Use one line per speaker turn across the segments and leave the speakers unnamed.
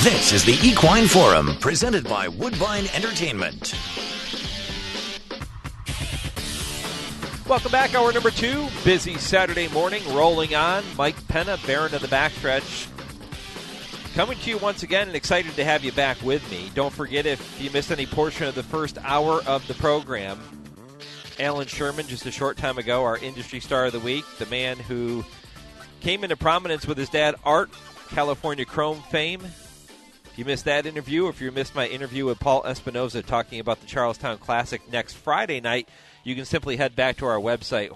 This is the Equine Forum, presented by Woodbine Entertainment.
Welcome back, hour number 2. Busy Saturday morning, rolling on. Mike Penna, Baron of the Backstretch, coming to you once again, and excited to have you back with me. Don't forget, if you missed any portion of the first hour of the program, Alan Sherman, just a short time ago, our industry star of the week, the man who came into prominence with his dad, Art, California Chrome fame. If you missed that interview, or if you missed my interview with Paul Espinoza talking about the Charlestown Classic next Friday night, you can simply head back to our website,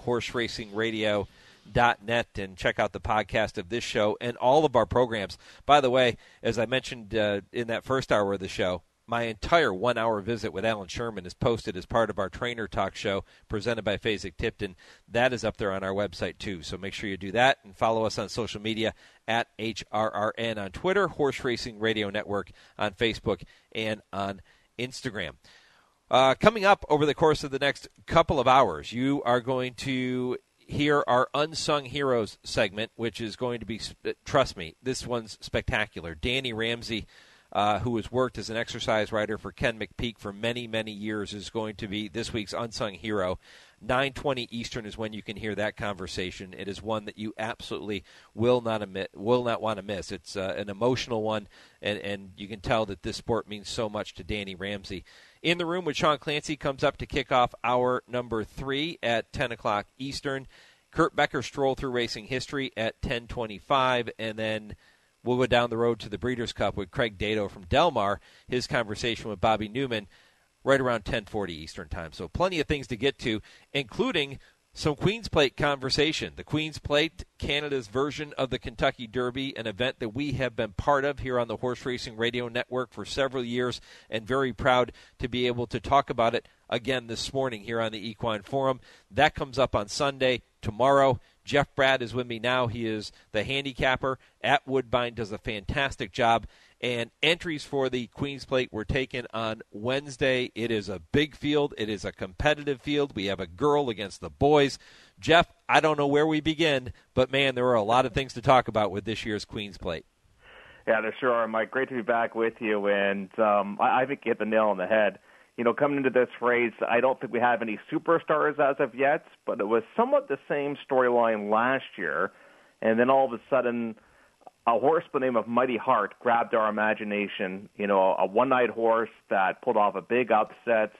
horseracingradio.net, and check out the podcast of this show and all of our programs. By the way, as I mentioned in that first hour of the show, my entire 1-hour visit with Alan Sherman is posted as part of our Trainer Talk show presented by Fasig Tipton. That is up there on our website, too. So make sure you do that and follow us on social media at HRRN on Twitter, Horse Racing Radio Network on Facebook, and on Instagram. Coming up over the course of the next couple of hours, you are going to hear our Unsung Heroes segment, which is going to be, trust me, this one's spectacular. Danny Ramsey, who has worked as an exercise rider for Ken McPeak for many, many years, is going to be this week's Unsung Hero. 9:20 Eastern is when you can hear that conversation. It is one that you absolutely will not want to miss. It's an emotional one, and you can tell that this sport means so much to Danny Ramsey. In the Room with Sean Clancy comes up to kick off hour number 3 at 10 o'clock Eastern. Kurt Becker stroll through racing history at 10:25, and then we'll go down the road to the Breeders' Cup with Craig Dato from Del Mar, his conversation with Bobby Newman right around 10:40 Eastern Time. So plenty of things to get to, including some Queen's Plate conversation. The Queen's Plate, Canada's version of the Kentucky Derby, an event that we have been part of here on the Horse Racing Radio Network for several years, and very proud to be able to talk about it again this morning here on the Equine Forum. That comes up on Sunday. Tomorrow, Jeff Brad is with me now. He is the handicapper at Woodbine, does a fantastic job. And entries for the Queen's Plate were taken on Wednesday. It is a big field. It is a competitive field. We have a girl against the boys. Jeff, I don't know where we begin, but, man, there are a lot of things to talk about with this year's Queen's Plate.
Yeah, there sure are, Mike. Great to be back with you. And I think you hit the nail on the head. You know, coming into this race, I don't think we have any superstars as of yet, but it was somewhat the same storyline last year. And then all of a sudden, a horse by the name of Mighty Heart grabbed our imagination. You know, a one-night horse that pulled off a big upset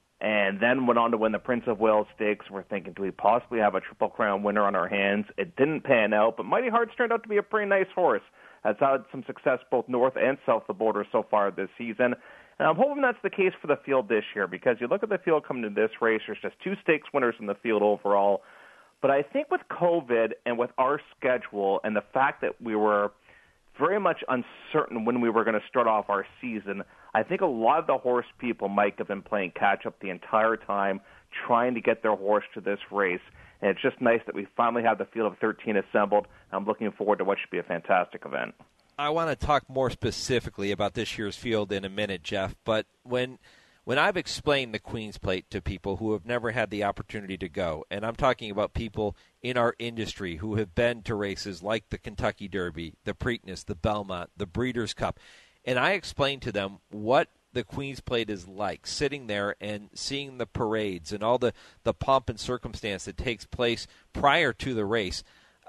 and then went on to win the Prince of Wales Stakes. We're thinking, do we possibly have a Triple Crown winner on our hands? It didn't pan out, but Mighty Heart's turned out to be a pretty nice horse. Has had some success both north and south of the border so far this season. And I'm hoping that's the case for the field this year, because you look at the field coming to this race, there's just 2 stakes winners in the field overall. But I think with COVID and with our schedule and the fact that we were very much uncertain when we were going to start off our season, I think a lot of the horse people, Mike, have been playing catch-up the entire time, trying to get their horse to this race. And it's just nice that we finally have the field of 13 assembled. I'm looking forward to what should be a fantastic event.
I want to talk more specifically about this year's field in a minute, Jeff, but when I've explained the Queen's Plate to people who have never had the opportunity to go, and I'm talking about people in our industry who have been to races like the Kentucky Derby, the Preakness, the Belmont, the Breeders' Cup, and I explain to them what the Queen's Plate is like, sitting there and seeing the parades and all the pomp and circumstance that takes place prior to the race.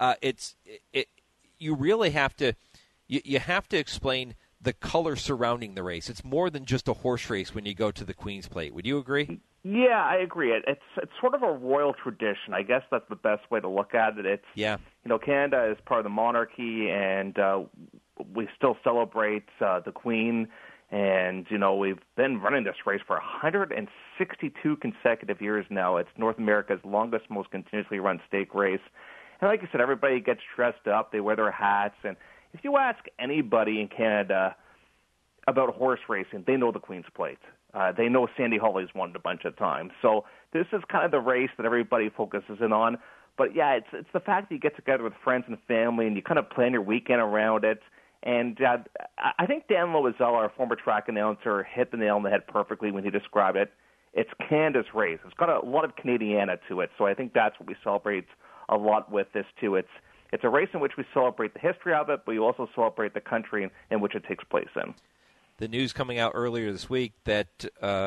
You really have to... You have to explain the color surrounding the race. It's more than just a horse race when you go to the Queen's Plate. Would you agree?
Yeah, I agree. It's sort of a royal tradition. I guess that's the best way to look at it. Canada is part of the monarchy, and we still celebrate the Queen. And, we've been running this race for 162 consecutive years now. It's North America's longest, most continuously run stake race. And like you said, everybody gets dressed up. They wear their hats, and if you ask anybody in Canada about horse racing, they know the Queen's Plate. They know Sandy Hawley's won it a bunch of times. So this is kind of the race that everybody focuses in on. But, yeah, it's the fact that you get together with friends and family and you kind of plan your weekend around it. And I think Dan Loisel, our former track announcer, hit the nail on the head perfectly when he described it. It's Canada's race. It's got a lot of Canadiana to it. So I think that's what we celebrate a lot with this, too. It's it's a race in which we celebrate the history of it, but you also celebrate the country in which it takes place in.
The news coming out earlier this week that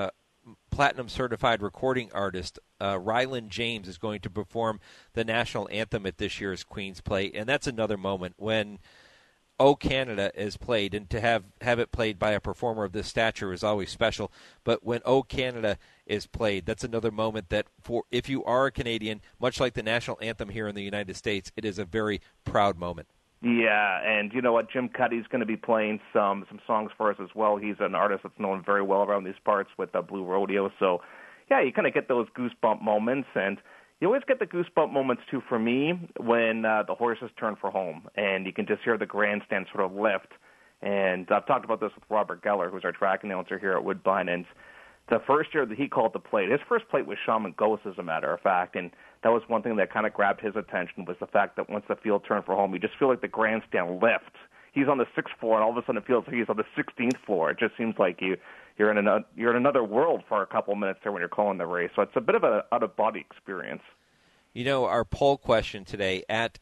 platinum certified recording artist Ryland James is going to perform the national anthem at this year's Queen's Plate, and that's another moment when O Canada is played, and to have it played by a performer of this stature is always special. But when O Canada is played, that's another moment that, for if you are a Canadian, much like the national anthem here in the United States, it is a very proud moment.
Yeah, and you know what? Jim Cuddy's going to be playing some songs for us as well. He's an artist that's known very well around these parts with Blue Rodeo. So, yeah, you kind of get those goosebump moments, and you always get the goosebump moments, too, for me, when the horses turn for home, and you can just hear the grandstand sort of lift. And I've talked about this with Robert Geller, who's our track announcer here at Woodbine, and the first year that he called the plate, his first plate was Shaman Ghost, as a matter of fact, and that was one thing that kind of grabbed his attention, was the fact that once the field turned for home, you just feel like the grandstand lifts. He's on the 6th floor, and all of a sudden it feels like he's on the 16th floor. It just seems like you're in another world for a couple of minutes there when you're calling the race. So it's a bit of an out-of-body experience.
You know, our poll question today at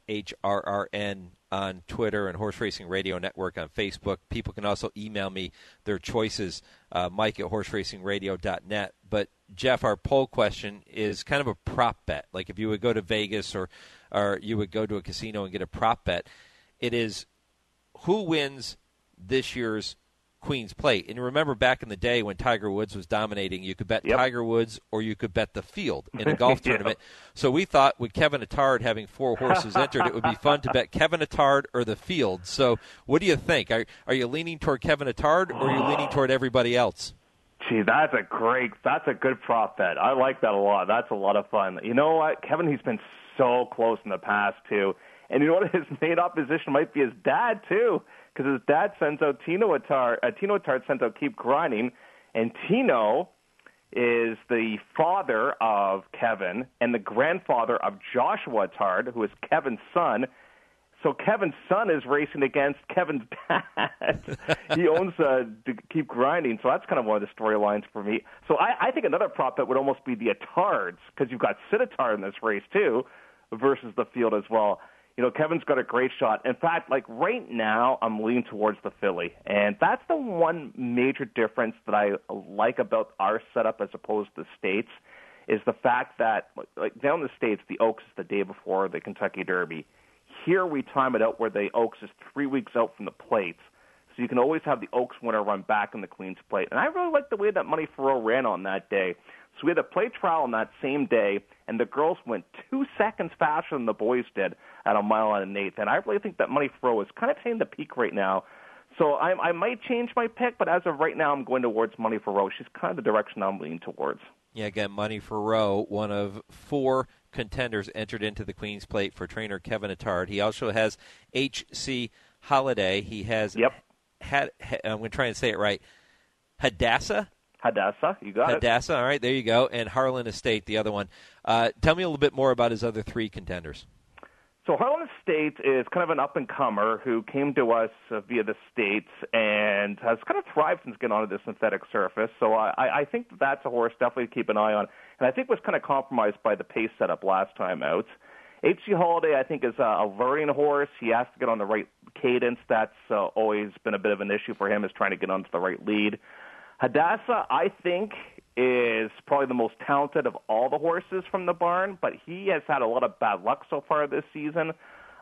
HRRN on Twitter and Horse Racing Radio Network on Facebook. People can also email me their choices, Mike at horseracingradio.net. But, Jeff, our poll question is kind of a prop bet. Like if you would go to Vegas or you would go to a casino and get a prop bet, it is who wins this year's Queen's Plate. And remember back in the day when Tiger Woods was dominating, you could bet Tiger Woods or you could bet the field in a golf tournament. So we thought with Kevin Attard having 4 horses entered, it would be fun to bet Kevin Attard or the field. So what do you think? Are you leaning toward Kevin Attard or are you leaning toward everybody else?
Gee, that's a good prop bet. I like that a lot. That's a lot of fun. You know what? Kevin, he's been so close in the past, too. And you know what? His main opposition might be his dad, too, because his dad sends out Tino Attard. Tino Attard sends out Keep Grinding, and Tino is the father of Kevin and the grandfather of Joshua Attard, who is Kevin's son. So Kevin's son is racing against Kevin's dad. He owns Keep Grinding, so that's kind of one of the storylines for me. So I think another prop bet would almost be the Attards, because you've got Sid Attard in this race, too, versus the field as well. You know, Kevin's got a great shot. In fact, like right now, I'm leaning towards the filly. And that's the one major difference that I like about our setup as opposed to the States, is the fact that like down in the States, the Oaks is the day before the Kentucky Derby. Here we time it out where the Oaks is 3 weeks out from the plates. So you can always have the Oaks winner run back in the Queen's Plate. And I really like the way that Money for Roe ran on that day. So we had a plate trial on that same day, and the girls went 2 seconds faster than the boys did at a mile and an eighth. And I really think that Money for Roe is kind of hitting the peak right now. So I might change my pick, but as of right now, I'm going towards Money for Roe. She's kind of the direction I'm leaning towards.
Yeah, again, Money for Roe, one of 4 contenders entered into the Queen's Plate for trainer Kevin Attard. He also has H.C. Holiday. He has, I'm going to try and say it right, Hadassah,
you got it.
Hadassah, all right, there you go. And Harlan Estate, the other one. Tell me a little bit more about his other 3 contenders.
So Harlan Estate is kind of an up-and-comer who came to us via the States and has kind of thrived since getting onto the synthetic surface. So I think that's a horse definitely to keep an eye on. And I think was kind of compromised by the pace setup last time out. H.G. Holiday, I think, is a learning horse. He has to get on the right cadence. That's always been a bit of an issue for him, is trying to get onto the right lead. Hadassah, I think, is probably the most talented of all the horses from the barn, but he has had a lot of bad luck so far this season.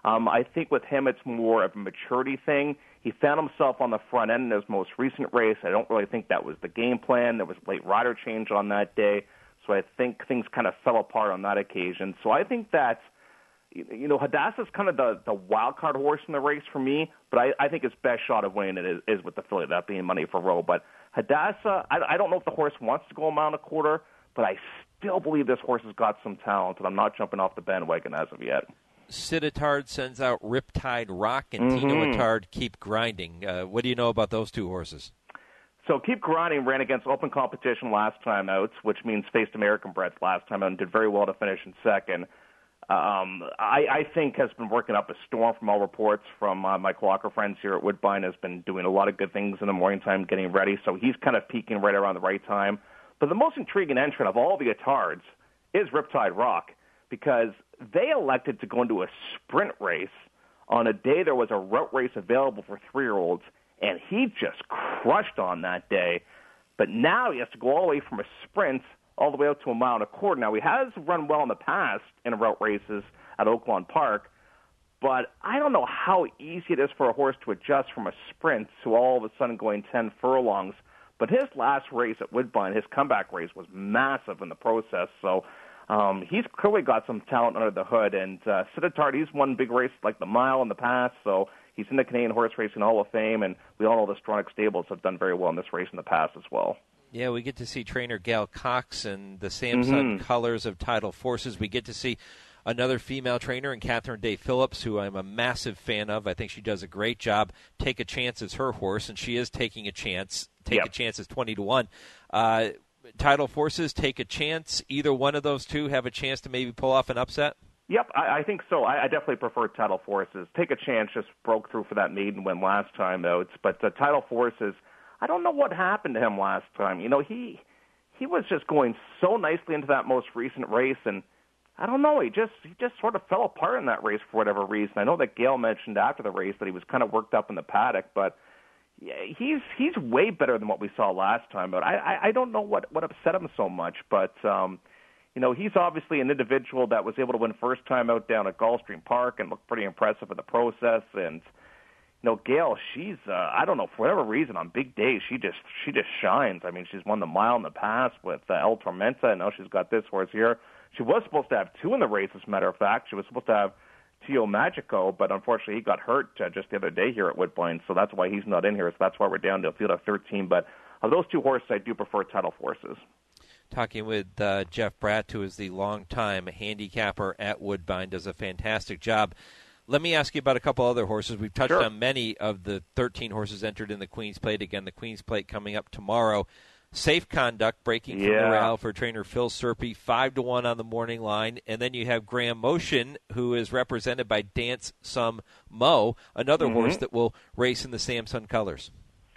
I think with him it's more of a maturity thing. He found himself on the front end in his most recent race. I don't really think that was the game plan. There was late rider change on that day, so I think things kind of fell apart on that occasion. So I think that, you know, Hadassah's kind of the wild card horse in the race for me, but I think his best shot of winning it is with the filly, that being Money for Roe. But Hadassah, I don't know if the horse wants to go a mile and a quarter, but I still believe this horse has got some talent, and I'm not jumping off the bandwagon as of yet.
Sid Attard sends out Riptide Rock, and Tino Attard Keep Grinding. What do you know about those 2 horses?
So Keep Grinding ran against open competition last time out, which means faced American breds last time out and did very well to finish in second. I think has been working up a storm from all reports from my Clocker friends here at Woodbine, has been doing a lot of good things in the morning time, getting ready. So he's kind of peaking right around the right time. But the most intriguing entrant of all the Attards is Riptide Rock, because they elected to go into a sprint race on a day there was a route race available for 3-year-olds, and he just crushed on that day. But now he has to go all the way from a sprint all the way out to a mile and a quarter. Now, he has run well in the past in route races at Oaklawn Park, but I don't know how easy it is for a horse to adjust from a sprint to all of a sudden going 10 furlongs. But his last race at Woodbine, his comeback race, was massive in the process. So he's clearly got some talent under the hood. And Siddharth, he's won big races like the mile in the past. So he's in the Canadian Horse Racing Hall of Fame. And we all know the Stronach Stables have done very well in this race in the past as well.
Yeah, we get to see trainer Gail Cox and the Samson colors of Tidal Forces. We get to see another female trainer in Catherine Day Phillips, who I'm a massive fan of. I think she does a great job. Take a Chance is her horse, and she is taking a chance. Take a Chance is 20-1. Tidal Forces, Take a Chance. Either one of those two have a chance to maybe pull off an upset?
Yep, I think so. I definitely prefer Tidal Forces. Take a Chance just broke through for that maiden win last time, though. But Tidal Forces, I don't know what happened to him last time. You know, he was just going so nicely into that most recent race, and I don't know, he just sort of fell apart in that race for whatever reason. I know that Gail mentioned after the race that he was kind of worked up in the paddock, but yeah, he's way better than what we saw last time. But I don't know what upset him so much, but you know, he's obviously an individual that was able to win first time out down at Gulfstream Park and looked pretty impressive in the process. And you know, Gail, she's I don't know, for whatever reason on big days she just shines. I mean, she's won the mile in the past with El Tormenta, and now she's got this horse here. She was supposed to have two in the race, as a matter of fact. She was supposed to have Tio Magico, but unfortunately he got hurt just the other day here at Woodbine, so that's why he's not in here. So that's why we're down to a field of 13. But of those two horses, I do prefer Tidal Forces.
Talking with Jeff Bratt, who is the longtime handicapper at Woodbine, does a fantastic job. Let me ask you about a couple other horses. We've touched on many of the 13 horses entered in the Queen's Plate. Again, the Queen's Plate coming up tomorrow. Safe Conduct breaking from the rail for trainer Phil Serpy, 5-1 on the morning line. And then you have Graham Motion, who is represented by Dance Some Mo, another horse that will race in the Samson colors.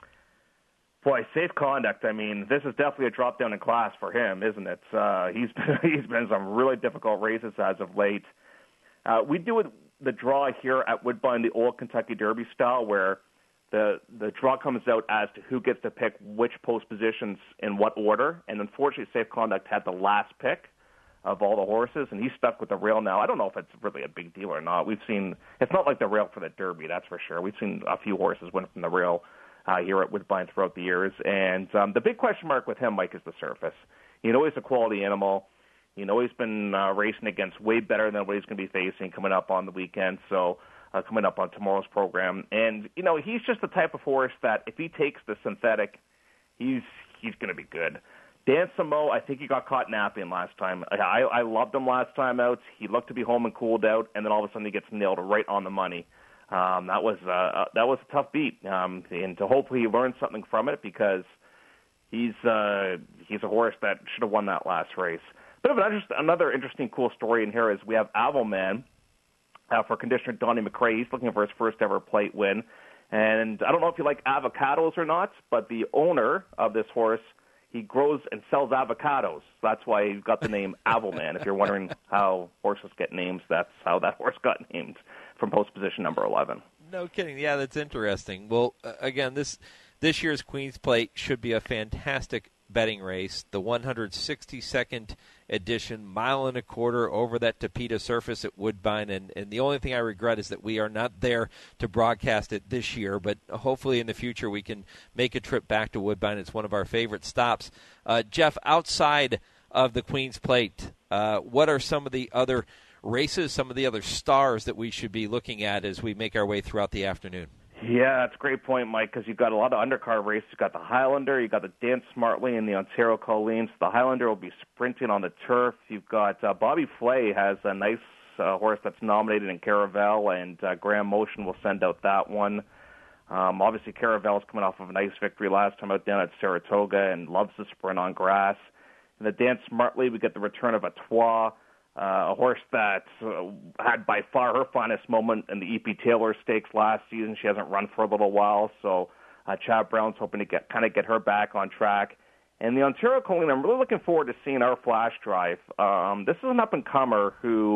Boy, Safe Conduct, I mean, this is definitely a drop down in class for him, isn't it? He's been in some really difficult races as of late. We do the draw here at Woodbine, the old Kentucky Derby style, where the draw comes out as to who gets to pick which post positions in what order, and unfortunately Safe Conduct had the last pick of all the horses, and he's stuck with the rail now. I don't know if it's really a big deal or not. We've seen, it's not like the rail for the Derby, that's for sure. We've seen a few horses win from the rail here at Woodbine throughout the years, and the big question mark with him, Mike, is the surface. You know he's a quality animal. You know he's been racing against way better than what he's going to be facing coming up on the weekend, so coming up on tomorrow's program. And, you know, he's just the type of horse that if he takes the synthetic, he's going to be good. Dan Samo, I think he got caught napping last time. I loved him last time out. He looked to be home and cooled out, and then all of a sudden he gets nailed right on the money. That was a tough beat, and to hopefully he learned something from it, because he's a horse that should have won that last race. Bit of another interesting, cool story in here is we have Avalman, for conditioner Donnie McRae. He's looking for his first ever plate win. And I don't know if you like avocados or not, but the owner of this horse, he grows and sells avocados. That's why he got the name Avalman. If you're wondering how horses get names, that's how that horse got named, from post position number 11.
No kidding. Yeah, that's interesting. Well, again, this year's Queen's Plate should be a fantastic betting race. The 162nd edition, mile and a quarter over that Tapeta surface at Woodbine, and the only thing I regret is that we are not there to broadcast it this year, but hopefully in the future we can make a trip back to Woodbine. It's one of our favorite stops. Jeff, outside of the Queen's Plate, what are some of the other races, some of the other stars that we should be looking at as we make our way throughout the afternoon?
Yeah, that's a great point, Mike, because you've got a lot of undercard races. You've got the Highlander, you've got the Dance Smartly, and the Ontario Colleen. So the Highlander will be sprinting on the turf. You've got Bobby Flay has a nice horse that's nominated in Caravel, and Graham Motion will send out that one. Obviously, Caravel's coming off of a nice victory last time out down at Saratoga and loves to sprint on grass. In the Dance Smartly, we get the return of Atois, a horse that had by far her finest moment in the E.P. Taylor Stakes last season. She hasn't run for a little while, so Chad Brown's hoping to get her back on track. And the Ontario Colleen, I'm really looking forward to seeing our flash drive. This is an up-and-comer who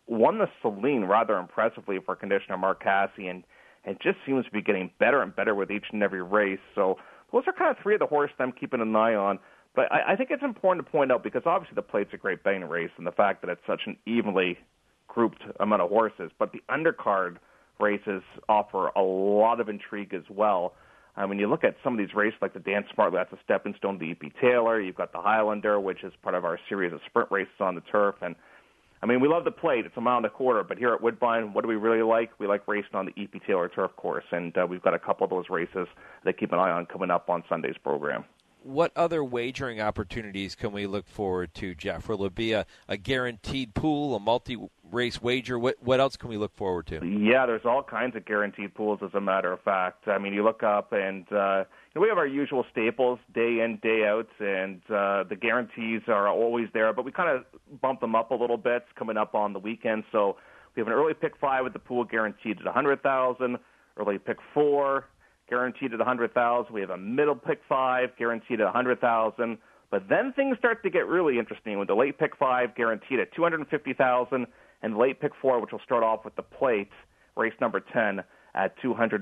won the Saline rather impressively for conditioner Mark Casse, and just seems to be getting better and better with each and every race. So those are kind of three of the horses I'm keeping an eye on. But I think it's important to point out, because obviously the Plate's a great betting race, and the fact that it's such an evenly grouped amount of horses, but the undercard races offer a lot of intrigue as well. I mean, you look at some of these races like the Dan Smartley, that's a stepping stone to E.P. Taylor. You've got the Highlander, which is part of our series of sprint races on the turf. And, I mean, we love the Plate. It's a mile and a quarter. But here at Woodbine, what do we really like? We like racing on the E.P. Taylor turf course. And we've got a couple of those races that keep an eye on coming up on Sunday's program.
What other wagering opportunities can we look forward to, Jeff? Will it be a guaranteed pool, a multi-race wager? What else can we look forward to?
Yeah, there's all kinds of guaranteed pools, as a matter of fact. I mean, you look up and we have our usual staples, day in, day out, and the guarantees are always there, but we kind of bump them up a little bit coming up on the weekend. So we have an early pick 5 with the pool guaranteed at $100,000, early pick 4 guaranteed at $100,000. We have a middle pick 5 guaranteed at $100,000. But then things start to get really interesting with the late pick 5 guaranteed at $250,000 and the late pick 4, which will start off with the Plate, race number 10, at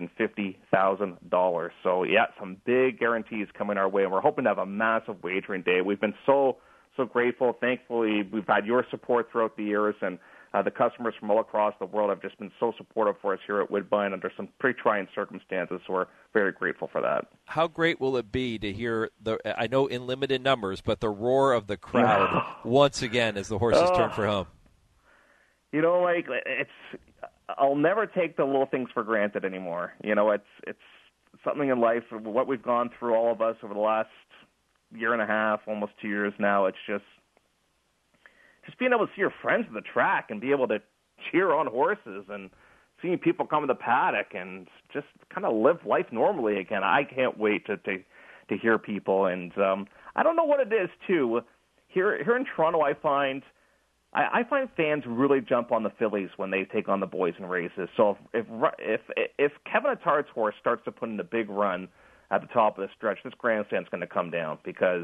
$250,000. So, yeah, some big guarantees coming our way, and we're hoping to have a massive wagering day. We've been so grateful. Thankfully, we've had your support throughout the years, and the customers from all across the world have just been so supportive for us here at Woodbine under some pretty trying circumstances, so we're very grateful for that.
How great will it be to hear, I know in limited numbers, but the roar of the crowd once again as the horses turn for home?
You know, like, I'll never take the little things for granted anymore. You know, it's something in life, what we've gone through, all of us, over the last year and a half, almost 2 years now. It's just being able to see your friends at the track and be able to cheer on horses and seeing people come to the paddock and just kind of live life normally again. I can't wait to hear people. And I don't know what it is, too. Here in Toronto, I find fans really jump on the fillies when they take on the boys in races. So if Kevin Attard's horse starts to put in a big run at the top of the stretch, this grandstand's going to come down because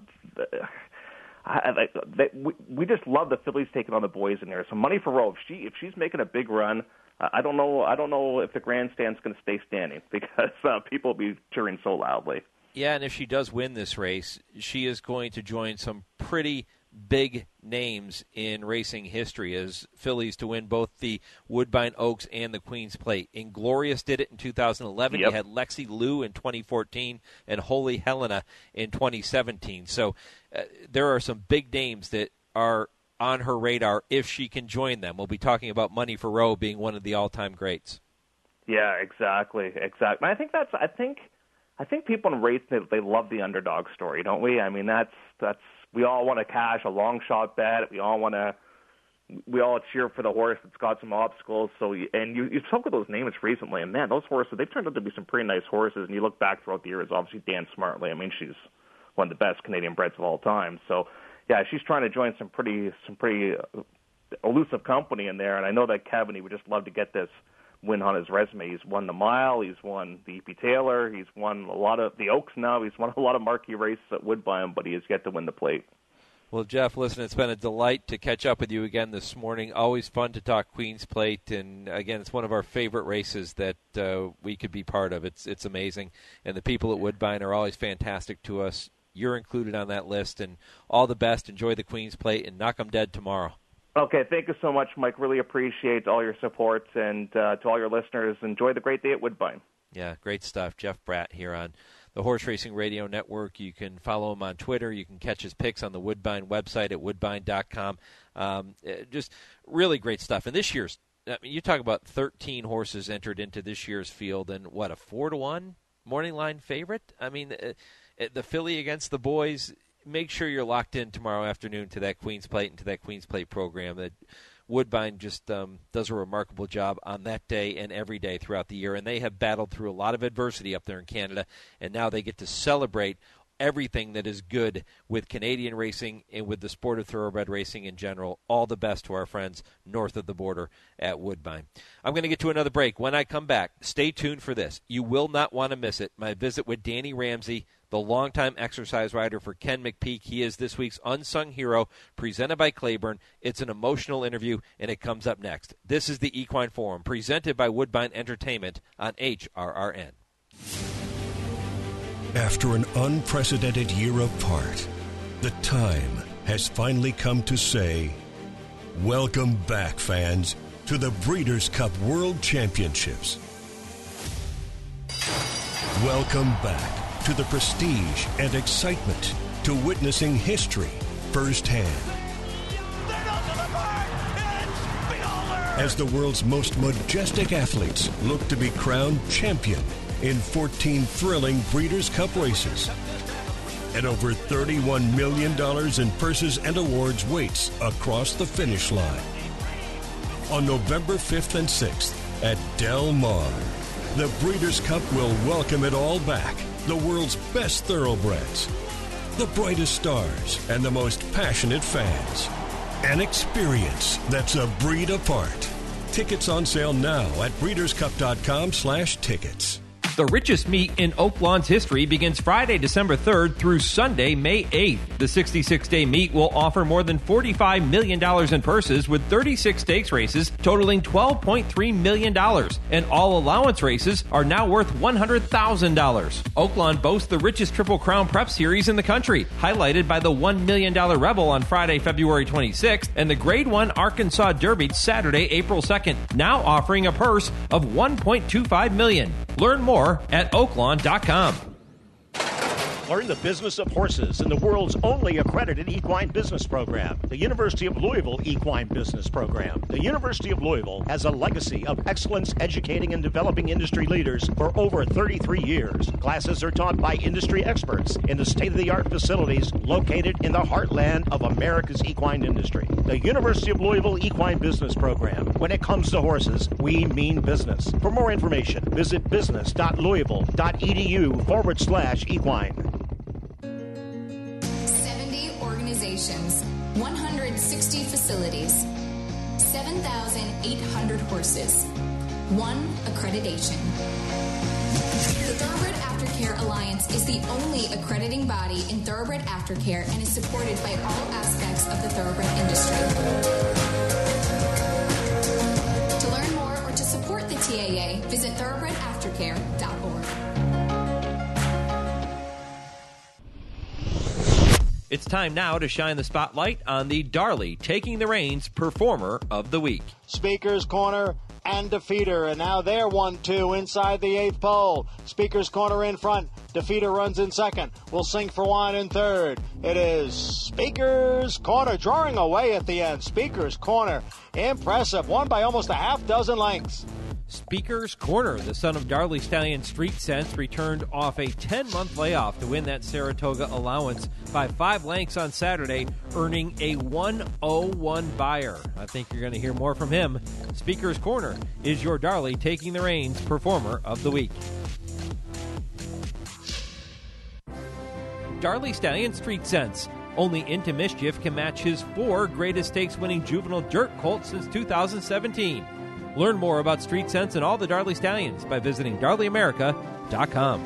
we just love the fillies taking on the boys in there. So Money for Roe, if she's making a big run, I don't know if the grandstand's going to stay standing because people will be cheering so loudly.
Yeah, and if she does win this race, she is going to join some pretty big names in racing history as fillies to win both the Woodbine Oaks and the Queen's Plate. Inglorious did it in 2011.
Yep.
You had Lexi Lou in 2014 and Holy Helena in 2017. So there are some big names that are on her radar if she can join them. We'll be talking about Money for Roe being one of the all-time greats.
Yeah, exactly. I think people in race, they love the underdog story, don't we? I mean, that's we all want to cash a long shot bet. We all cheer for the horse that's got some obstacles. So, and you spoke with those names recently, and man, those horses, they've turned out to be some pretty nice horses. And you look back throughout the years, obviously Dan Smartley. I mean, she's one of the best Canadian breds of all time. So, yeah, she's trying to join some pretty elusive company in there. And I know that Kevin, he would just love to get this win on his resume. He's won the Mile, he's won the E.P. Taylor, he's won a lot of the Oaks now, he's won a lot of marquee races at Woodbine, but he has yet to win the Plate.
Well, Jeff, listen, it's been a delight to catch up with you again this morning. Always fun to talk Queen's Plate, and again, it's one of our favorite races that we could be part of. It's amazing, and the people at Woodbine are always fantastic to us. You're included on that list, and all the best. Enjoy the Queen's Plate, and knock 'em dead tomorrow.
Okay, thank you so much, Mike. Really appreciate all your support, and to all your listeners, enjoy the great day at Woodbine.
Yeah, great stuff. Jeff Bratt here on the Horse Racing Radio Network. You can follow him on Twitter. You can catch his picks on the Woodbine website at woodbine.com. Just really great stuff. And this year's, I mean, you talk about 13 horses entered into this year's field, and what, a 4-1 morning line favorite? I mean, the filly against the boys. Make sure you're locked in tomorrow afternoon to that Queen's Plate and to that Queen's Plate program. That Woodbine just does a remarkable job on that day and every day throughout the year. And they have battled through a lot of adversity up there in Canada, and now they get to celebrate everything that is good with Canadian racing and with the sport of thoroughbred racing in general. All the best to our friends north of the border at Woodbine. I'm going to get to another break. When I come back, stay tuned for this. You will not want to miss it. My visit with Danny Ramsey, the longtime exercise rider for Ken McPeak. He is this week's Unsung Hero, presented by Claiborne. It's an emotional interview, and it comes up next. This is the Equine Forum, presented by Woodbine Entertainment on HRRN.
After an unprecedented year apart, the time has finally come to say, welcome back, fans, to the Breeders' Cup World Championships. Welcome back to the prestige and excitement, to witnessing history firsthand. As the world's most majestic athletes look to be crowned champion in 14 thrilling Breeders' Cup races. And over $31 million in purses and awards waits across the finish line. On November 5th and 6th at Del Mar, the Breeders' Cup will welcome it all back. The world's best thoroughbreds, the brightest stars, and the most passionate fans. An experience that's a breed apart. Tickets on sale now at breederscup.com/tickets.
The richest meet in Oaklawn's history begins Friday, December 3rd through Sunday, May 8th. The 66-day meet will offer more than $45 million in purses with 36 stakes races totaling $12.3 million. And all allowance races are now worth $100,000. Oaklawn boasts the richest Triple Crown Prep Series in the country, highlighted by the $1 million Rebel on Friday, February 26th, and the Grade 1 Arkansas Derby Saturday, April 2nd, now offering a purse of $1.25 million. Learn more at oaklawn.com.
Learn the business of horses in the world's only accredited equine business program, the University of Louisville Equine Business Program. The University of Louisville has a legacy of excellence educating and developing industry leaders for over 33 years. Classes are taught by industry experts in the state-of-the-art facilities located in the heartland of America's equine industry. The University of Louisville Equine Business Program. When it comes to horses, we mean business. For more information, visit business.louisville.edu/equine.
160 facilities, 7,800 horses, 1 accreditation. The Thoroughbred Aftercare Alliance is the only accrediting body in thoroughbred aftercare and is supported by all aspects of the thoroughbred industry. To learn more or to support the TAA, visit thoroughbredaftercare.org.
It's time now to shine the spotlight on the Darley Taking the Reins Performer of the Week.
Speaker's Corner and Defeater, and now they're 1-2 inside the 8th pole. Speaker's Corner in front. Defeater runs in second. Will sink for wine in third. It is Speaker's Corner drawing away at the end. Speaker's Corner, impressive. Won by almost a half dozen lengths.
Speaker's Corner, the son of Darley Stallion Street Sense, returned off a 10-month layoff to win that Saratoga allowance by 5 lengths on Saturday, earning a 101 buyer. I think you're going to hear more from him. Speaker's Corner is your Darley Taking the Reins Performer of the Week. Darley Stallion Street Sense. Only Into Mischief can match his 4 greatest stakes winning juvenile dirt colts since 2017. Learn more about Street Sense and all the Darley Stallions by visiting DarleyAmerica.com.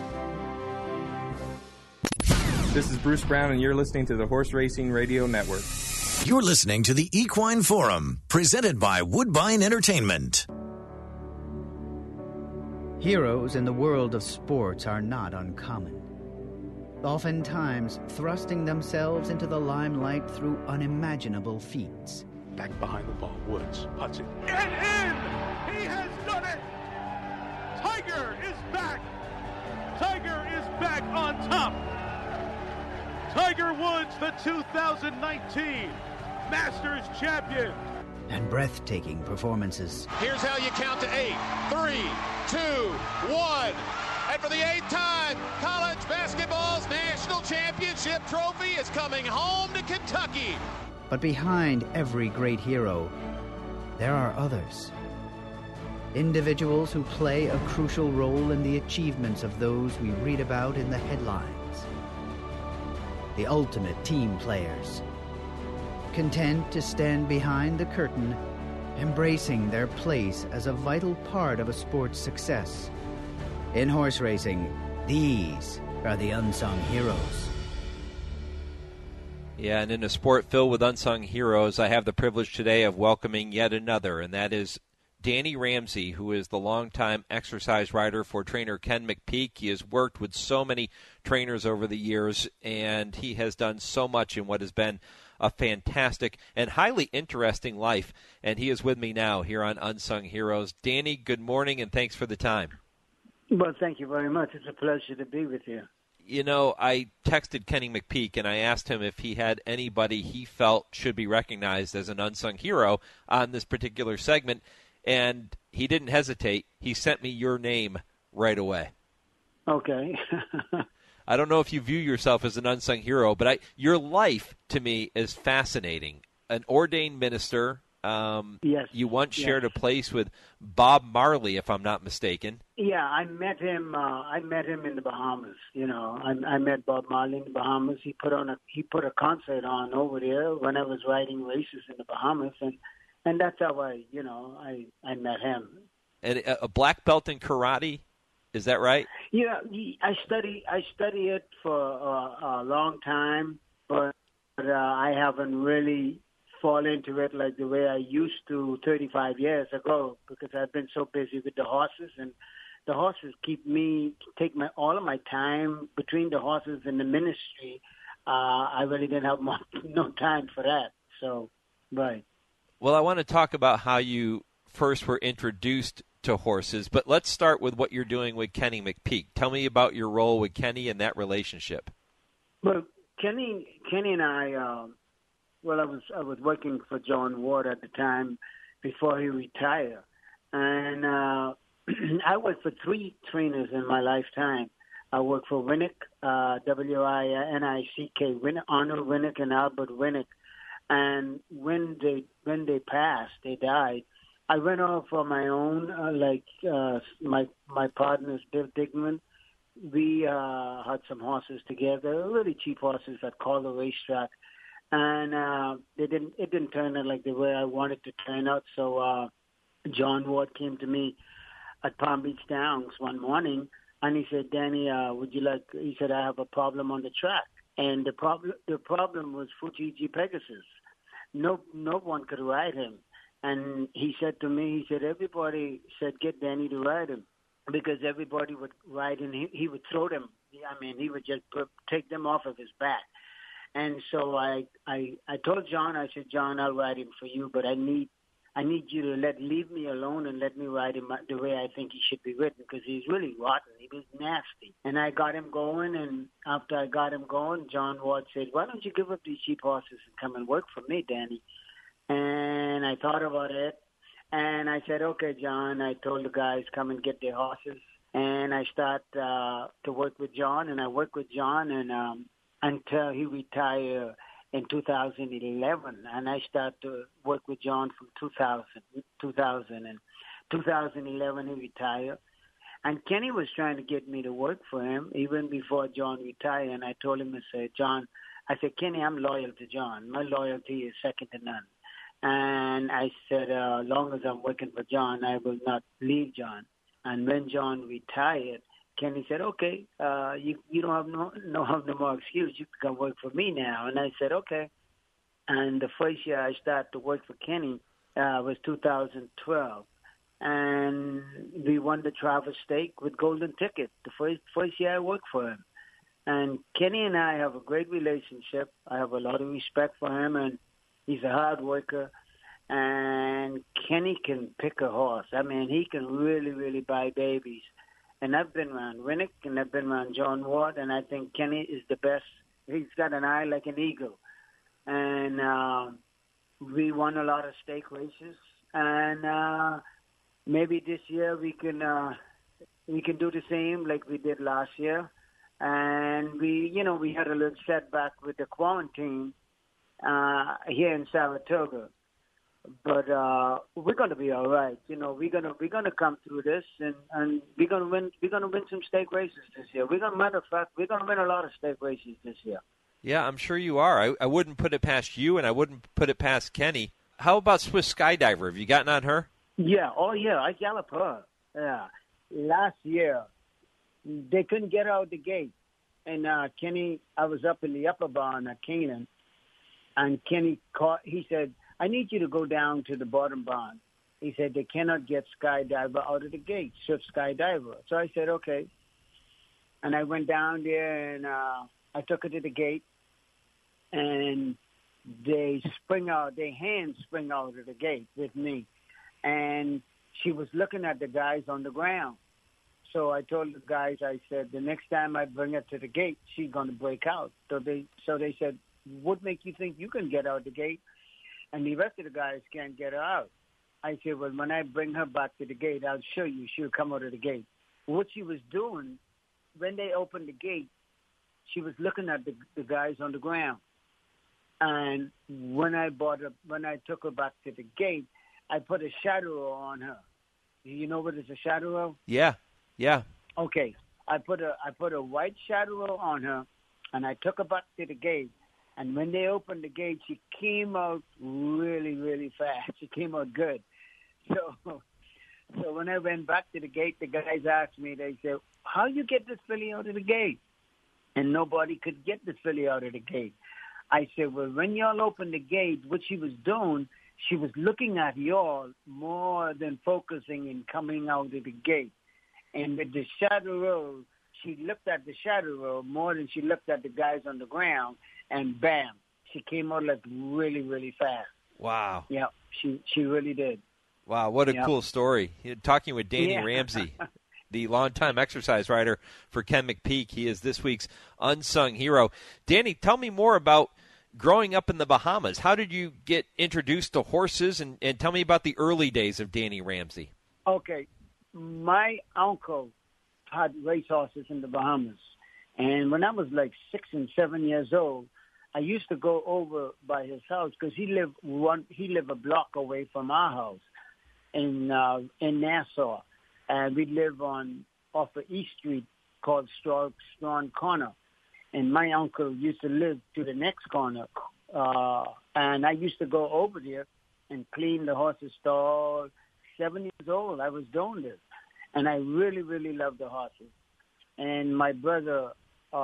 This is Bruce Brown, and you're listening to the Horse Racing Radio Network.
You're listening to the Equine Forum, presented by Woodbine Entertainment.
Heroes in the world of sports are not uncommon, oftentimes thrusting themselves into the limelight through unimaginable feats.
Back behind the ball, Woods puts it.
And in! He has done it! Tiger is back! Tiger is back on top! Tiger Woods, the 2019 Masters champion!
And breathtaking performances.
Here's how you count to 8. 3, 2, 1. And for the 8th time, college basketball's national championship trophy is coming home to Kentucky.
But behind every great hero, there are others. Individuals who play a crucial role in the achievements of those we read about in the headlines. the ultimate team players. Content to stand behind the curtain, embracing their place as a vital part of a sport's success. In horse racing, these are the unsung heroes.
Yeah, and in a sport filled with unsung heroes, I have the privilege today of welcoming yet another, and that is Danny Ramsey, who is the longtime exercise rider for trainer Ken McPeek. He has worked with so many trainers over the years, and he has done so much in what has been a fantastic and highly interesting life. And he is with me now here on Unsung Heroes. Danny, good morning, and thanks for the time.
Well, thank you very much. It's a pleasure to be with you.
You know, I texted Kenny McPeek, and I asked him if he had anybody he felt should be recognized as an unsung hero on this particular segment, and he didn't hesitate. He sent me your name right away.
Okay.
I don't know if you view yourself as an unsung hero, but your life, to me, is fascinating. An ordained minister.
Yes.
You once shared a place with Bob Marley, if I'm not mistaken.
Yeah, I met him. I met him in the Bahamas. You know, I met Bob Marley in the Bahamas. He put a concert on over there when I was riding races in the Bahamas, and that's how I met him.
And a black belt in karate, is that right?
Yeah, I study it for a long time, but I haven't really fall into it like the way I used to 35 years ago, because I've been so busy with the horses, and the horses take all of my time between the horses and the ministry. I really didn't have no time for that. So, right.
Well, I want to talk about how you first were introduced to horses, but let's start with what you're doing with Kenny McPeek. Tell me about your role with Kenny and that relationship.
Well, Kenny and I. Well, I was working for John Ward at the time before he retired, and I worked for 3 trainers in my lifetime. I worked for Winnick, W-I-N-I-C-K, Arnold Winnick and Albert Winnick, and when they passed, they died. I went off on my own, my partners, Bill Digman. We had some horses together, really cheap horses at Calder Racetrack. And it didn't turn out like the way I wanted it to turn out. So John Ward came to me at Palm Beach Downs one morning, and he said, "Danny, would you like?" He said, "I have a problem on the track." And the problem was Fujiji Pegasus. No one could ride him. And he said to me, everybody said, "Get Danny to ride him," because everybody would ride and he would throw them. I mean, he would just take them off of his back. And so I told John, I said, "John, I'll ride him for you, but I need you to leave me alone and let me ride him the way I think he should be ridden, because he's really rotten. He was nasty." And I got him going, and after I got him going, John Ward said, "Why don't you give up these cheap horses and come and work for me, Danny?" And I thought about it, and I said, "Okay, John." I told the guys, "Come and get their horses." And I start to work with John, and I worked with John, and until he retired in 2011, and I started to work with John from 2000. And 2011 he retired, and Kenny was trying to get me to work for him even before John retired. And I told him, I said, "Kenny, I'm loyal to John. My loyalty is second to none." And I said, as long as I'm working for John, I will not leave John. And when John retired, Kenny said, "Okay, you don't have no more excuse. You can come work for me now." And I said, "Okay." And the first year I started to work for Kenny was 2012, and we won the Traverse Stake with Golden Ticket. The first year I worked for him, and Kenny and I have a great relationship. I have a lot of respect for him, and he's a hard worker. And Kenny can pick a horse. I mean, he can really, really buy babies. And I've been around Winnick, and I've been around John Ward, and I think Kenny is the best. He's got an eye like an eagle. And we won a lot of stake races. And maybe this year we can do the same like we did last year. And we had a little setback with the quarantine here in Saratoga. But we're going to be all right. We're going to come through this, and we're going to win some stake races this year. Matter of fact, we're going to win a lot of stake races this year.
Yeah, I'm sure you are. I wouldn't put it past you, and I wouldn't put it past Kenny. How about Swiss Skydiver? Have you gotten on her?
Yeah, oh yeah, I gallop her. Yeah, last year they couldn't get out the gate, and Kenny, I was up in the upper barn at Canaan, and Kenny he said, "I need you to go down to the bottom barn." He said they cannot get Skydiver out of the gate, Swift Skydiver. So I said, okay, and I went down there and I took her to the gate, and their hands spring out of the gate with me. And she was looking at the guys on the ground. So I told the guys, I said, the next time I bring her to the gate, she's going to break out. So they said, what makes you think you can get out the gate and the rest of the guys can't get her out? I said, well, when I bring her back to the gate, I'll show you she'll come out of the gate. What she was doing, when they opened the gate, she was looking at the guys on the ground. And when I took her back to the gate, I put a shadow on her. You know what is a shadow?
Yeah.
Okay. I put a white shadow on her, and I took her back to the gate. And when they opened the gate, she came out really, really fast. She came out good. So when I went back to the gate, the guys asked me, they said, how you get this filly out of the gate? And nobody could get the filly out of the gate. I said, well, when y'all opened the gate, what she was doing, she was looking at y'all more than focusing in coming out of the gate. And with the shadow roll, she looked at the shadow roll more than she looked at the guys on the ground, and bam, she came out like really, really fast.
Wow.
Yeah, she really did.
Wow, what a cool story. Talking with Danny Ramsey, the longtime exercise rider for Ken McPeak. He is this week's unsung hero. Danny, tell me more about growing up in the Bahamas. How did you get introduced to horses, and tell me about the early days of Danny Ramsey.
Okay, my uncle had racehorses in the Bahamas, and when I was like 6 and 7 years old, I used to go over by his house because he lived a block away from our house in Nassau, and we live off of East Street called Strawn Corner. And my uncle used to live to the next corner. And I used to go over there and clean the horse's stall. 7 years old, I was doing this. And I really, really loved the horses. And my brother,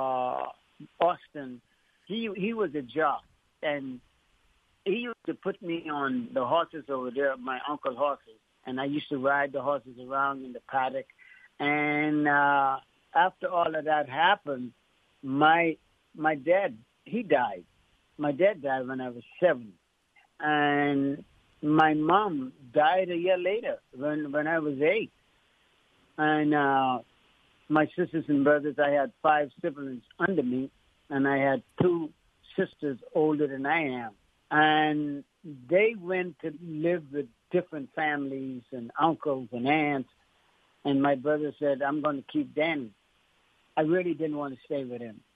Austin, he was a jock. And he used to put me on the horses over there, my uncle's horses. And I used to ride the horses around in the paddock. And after all of that happened, my dad, he died. My dad died when I was 7. And my mom died a year later when I was 8. And my sisters and brothers, I had 5 siblings under me, and I had 2 sisters older than I am. And they went to live with different families and uncles and aunts. And my brother said, I'm going to keep Danny. I really didn't want to stay with him.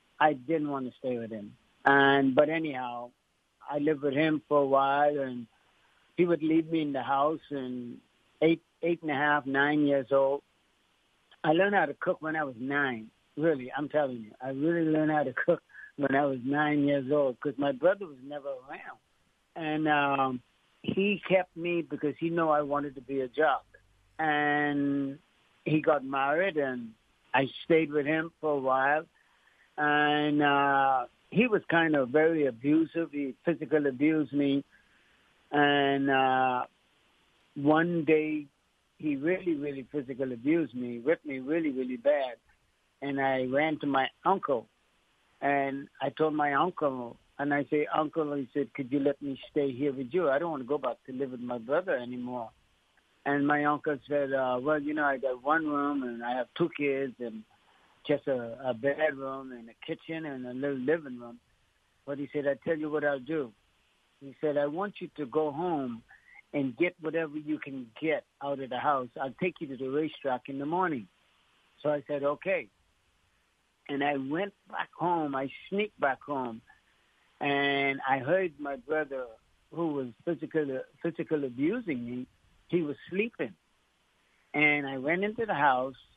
But anyhow, I lived with him for a while, and he would leave me in the house. And 8 and a half, 9 years old, I learned how to cook when I was 9. Really, I'm telling you, I really learned how to cook when I was 9 years old because my brother was never around. And he kept me because he knew I wanted to be a jock. And he got married, and I stayed with him for a while. And he was kind of very abusive. He physically abused me. And one day, he really, really physically abused me, whipped me really, really bad. And I ran to my uncle. And I told my uncle, and I say, Uncle, he said, could you let me stay here with you? I don't want to go back to live with my brother anymore. And my uncle said, well, you know, I got 1 room, and I have 2 kids, and just a bedroom and a kitchen and a little living room. But he said, I tell you what I'll do. He said, I want you to go home and get whatever you can get out of the house. I'll take you to the racetrack in the morning. So I said, okay. And I went back home. I sneaked back home. And I heard my brother, who was physically abusing me, he was sleeping. And I went into the house,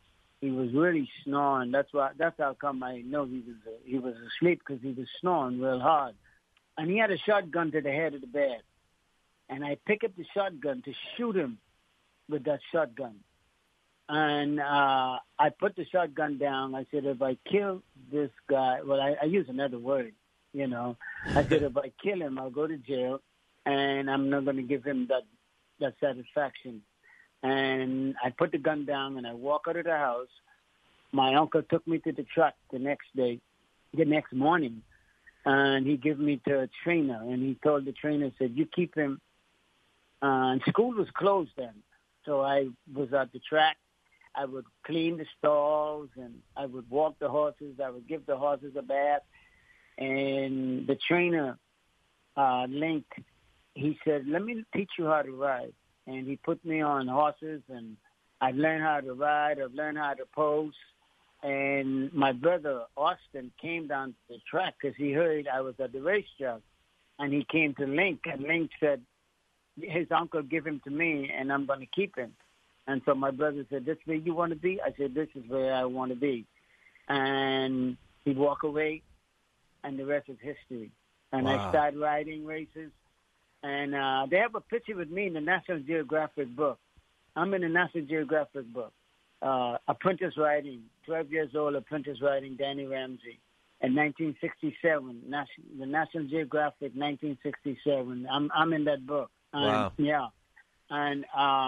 He was really snoring. That's how come I know he was asleep, because he was snoring real hard. And he had a shotgun to the head of the bed. And I pick up the shotgun to shoot him with that shotgun. And I put the shotgun down. I said, if I kill this guy, well, I use another word, you know. I said, if I kill him, I'll go to jail, and I'm not going to give him that satisfaction. And I put the gun down, and I walk out of the house. My uncle took me to the truck the next morning, and he gave me to a trainer, and he told the trainer, said, you keep him. And school was closed then, so I was at the track. I would clean the stalls, and I would walk the horses. I would give the horses a bath. And the trainer, Link, he said, let me teach you how to ride. And he put me on horses, and I learned how to ride. I learned how to pose. And my brother, Austin, came down to the track because he heard I was at the racetrack. And he came to Link, and Link said, his uncle gave him to me, and I'm going to keep him. And so my brother said, this is where you want to be? I said, this is where I want to be. And he'd walk away, and the rest is history. And
Wow.
I started riding races. And they have a picture with me in the National Geographic book. I'm in the National Geographic book. Apprentice riding, 12 years old, apprentice riding, Danny Ramsey. In 1967, the National Geographic, 1967. I'm in that book.
Wow.
Yeah. And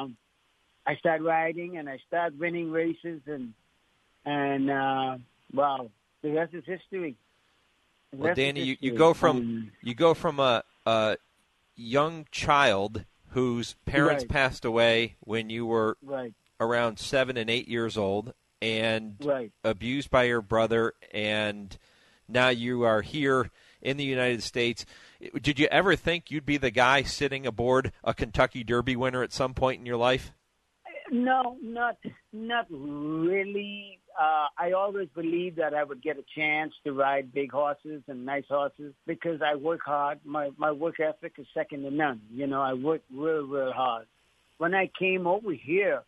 I started riding, and I started winning races, and wow, the rest is history.
Well, Danny, you go from a young child whose parents
Right.
passed away when you were
Right.
around 7 and 8 years old, and
Right.
abused by your brother, and now you are here in the United States. Did you ever think you'd be the guy sitting aboard a Kentucky Derby winner at some point in your life?
No, not really. I always believed that I would get a chance to ride big horses and nice horses because I work hard. My work ethic is second to none. You know, I work real, real hard. When I came over here,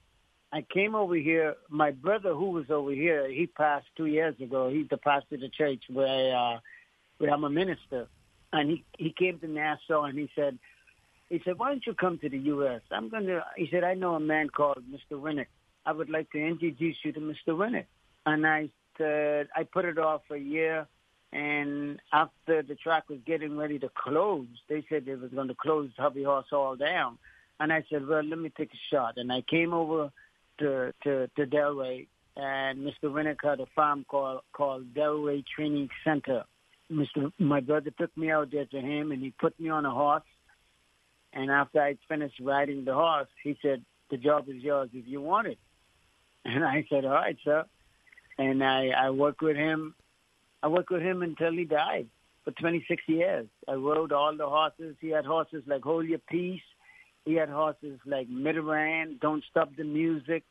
my brother who was over here, he passed 2 years ago. He's the pastor of the church where I'm a minister. And he came to Nassau, and he said, why don't you come to the U.S.? He said, I know a man called Mr. Winnick. I would like to introduce you to Mr. Winnick. And I said, I put it off for a year. And after the track was getting ready to close, they said they was going to close Hobby Horse Hall down. And I said, well, let me take a shot. And I came over to Delray, and Mr. Winnick had a farm called Delray Training Center. My brother took me out there to him, and he put me on a horse. And after I finished riding the horse, he said, the job is yours if you want it. And I said, all right, sir. And I worked with him. I worked with him until he died for 26 years. I rode all the horses. He had horses like Hold Your Peace. He had horses like Midran, Don't Stop the Music,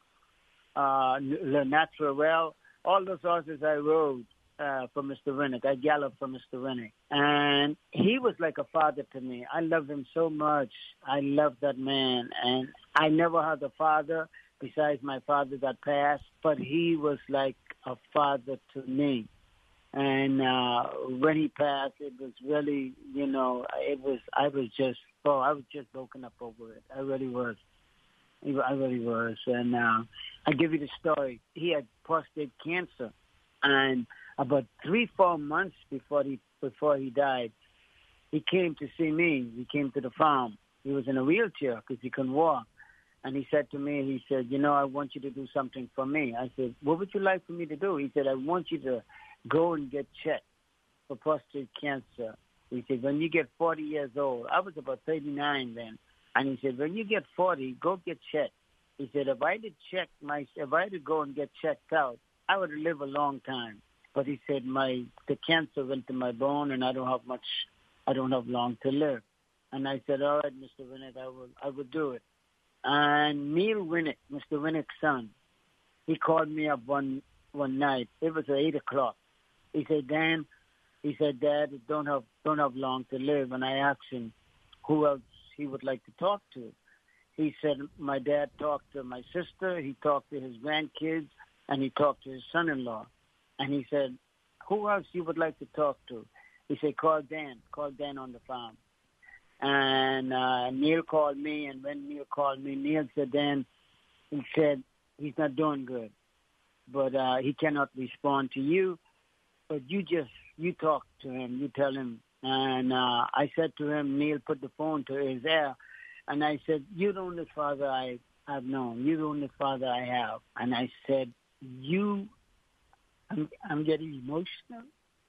Le Naturel. All those horses I rode for Mr. Winnick. I galloped for Mr. Winnick. And he was like a father to me. I loved him so much. I loved that man. And I never had a father besides my father that passed, but he was like a father to me. And when he passed, it was really, you know, I was just broken up over it. I really was. I really was. And I give you the story. He had prostate cancer. And about 3-4 months before he died, he came to see me. He came to the farm. He was in a wheelchair because he couldn't walk. And he said to me, he said, you know, I want you to do something for me. I said, what would you like for me to do? He said, I want you to go and get checked for prostate cancer. He said, when you get 40 years old, I was about 39 then. And he said, when you get 40, go get checked. He said, if I had to go and get checked out, I would live a long time. But he said, the cancer went to my bone, and I don't have long to live. And I said, all right, Mr. Winnick, I will do it. And Neil Winnick, Mr. Winnick's son, he called me up one night. It was at 8 o'clock. He said, Dan, Dad, don't have long to live. And I asked him who else he would like to talk to. He said, my dad talked to my sister. He talked to his grandkids. and he talked to his son-in-law. And he said, who else you would like to talk to? He said, call Dan on the farm. And Neil called me, and when Neil called me, Neil said, Dan, he said, he's not doing good, but he cannot respond to you. But you talk to him, you tell him. And I said to him, Neil put the phone to his ear, and I said, you're the only father I've known. You're the only father I have. And I said, I'm getting emotional.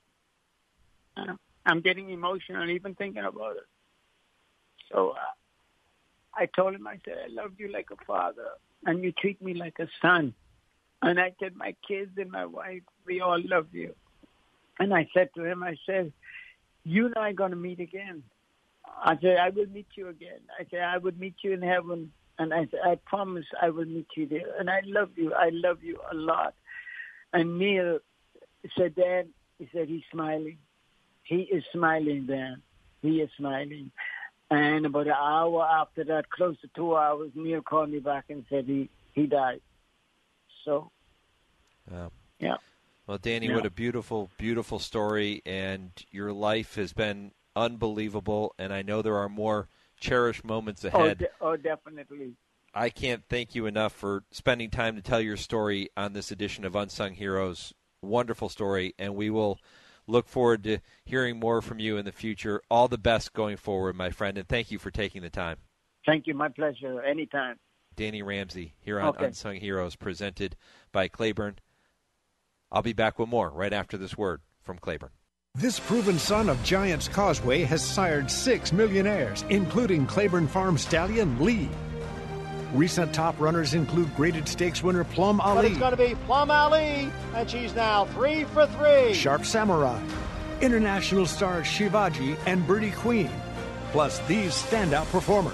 I'm getting emotional even thinking about it. So I told him, I said, I love you like a father, and you treat me like a son. And I said, my kids and my wife, we all love you. And I said to him, I said, you and I are going to meet again. I said, I will meet you again. I said, I would meet you in heaven. And I said, I promise I will meet you there. And I love you. I love you a lot. And Neil said, Dad, he said, he's smiling. He is smiling, Dan. He is smiling. And about an hour after that, close to 2 hours, Neil called me back and said he died. So, yeah.
Well, Danny, what a beautiful, beautiful story, and your life has been unbelievable, and I know there are more cherished moments ahead.
Oh, definitely.
I can't thank you enough for spending time to tell your story on this edition of Unsung Heroes. Wonderful story, and we will look forward to hearing more from you in the future. All the best going forward, my friend, and thank you for taking the time.
Thank you. My pleasure. Anytime.
Danny Ramsey here on Unsung Heroes, presented by Claiborne. I'll be back with more right after this word from Claiborne.
This proven son of Giants Causeway has sired 6 millionaires, including Claiborne Farm stallion Lee. Recent top runners include graded stakes winner Plum Ali.
But it's going to be Plum Ali, and she's now 3 for 3.
Sharp Samurai, international stars Shivaji and Birdie Queen, plus these standout performers.